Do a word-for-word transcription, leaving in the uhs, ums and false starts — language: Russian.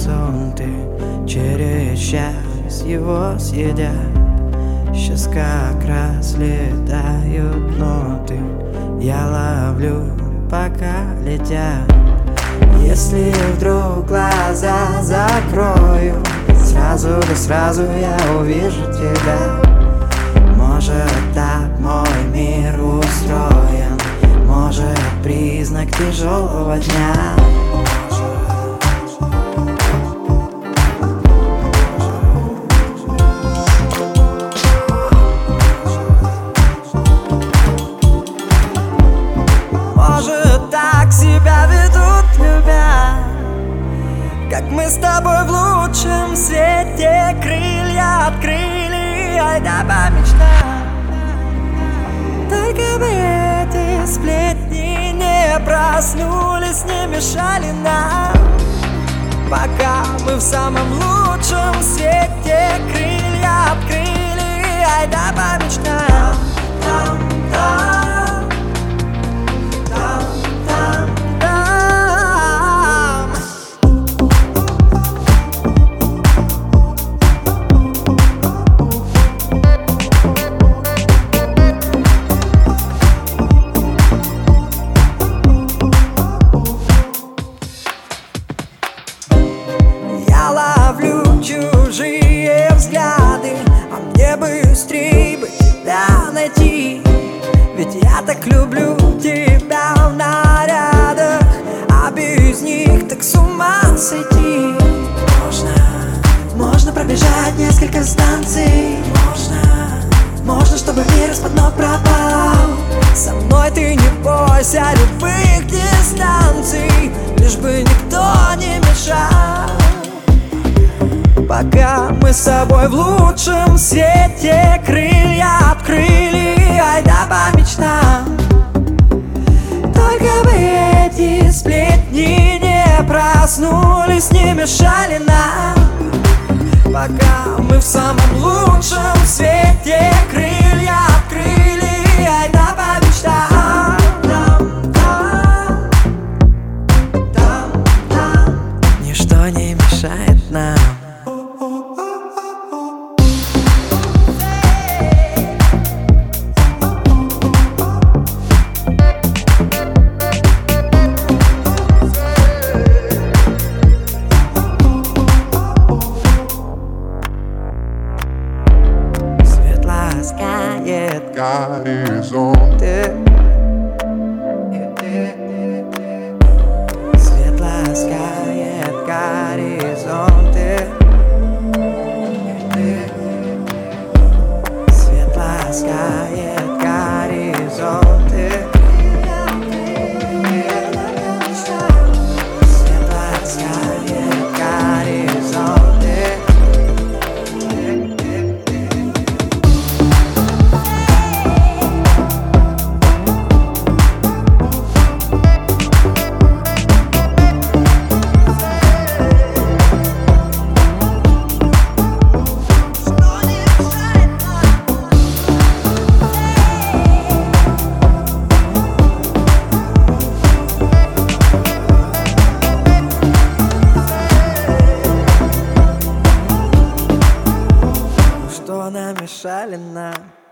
горизонты через час его съедят. Сейчас как раз летают ноты, я ловлю, пока летят. Если вдруг глаза закрою, сразу да сразу я увижу тебя. Может, так мой мир устроен, может, признак тяжелого дня. Может, так себя ведут любя, как мы с тобой в лучшем свете. Крылья открыли, ай да помечтать. Только бы эти сплетни не проснулись, не мешали нам, пока мы в самом лучшем свете. Крылья открыли, ай да помечтать. Там, там, там, там, там. Я ловлю чужие взгляды, а мне быстрей бы тебя найти. Ведь я так люблю тебя в нарядах, а без них так с ума сойти. Можно, можно пробежать несколько станций. Можно, можно, чтобы мир из-под ног пропал. Со мной ты не бойся любых дистанций, лишь бы никто не мешал. Пока мы с тобой в лучшем свете. Крылья открыли, ай да по мечтам. Только бы эти сплетни не проснулись, не мешали нам, пока мы в самом лучшем свете. Крылья открыли, ай да по мечтам. Там, там, там, там. Ничто не мешает нам. Ласкает горизонты, свет ласкает горизонты, свет ласкает горизонты, свет ласкает горизонты. Что намешали нам?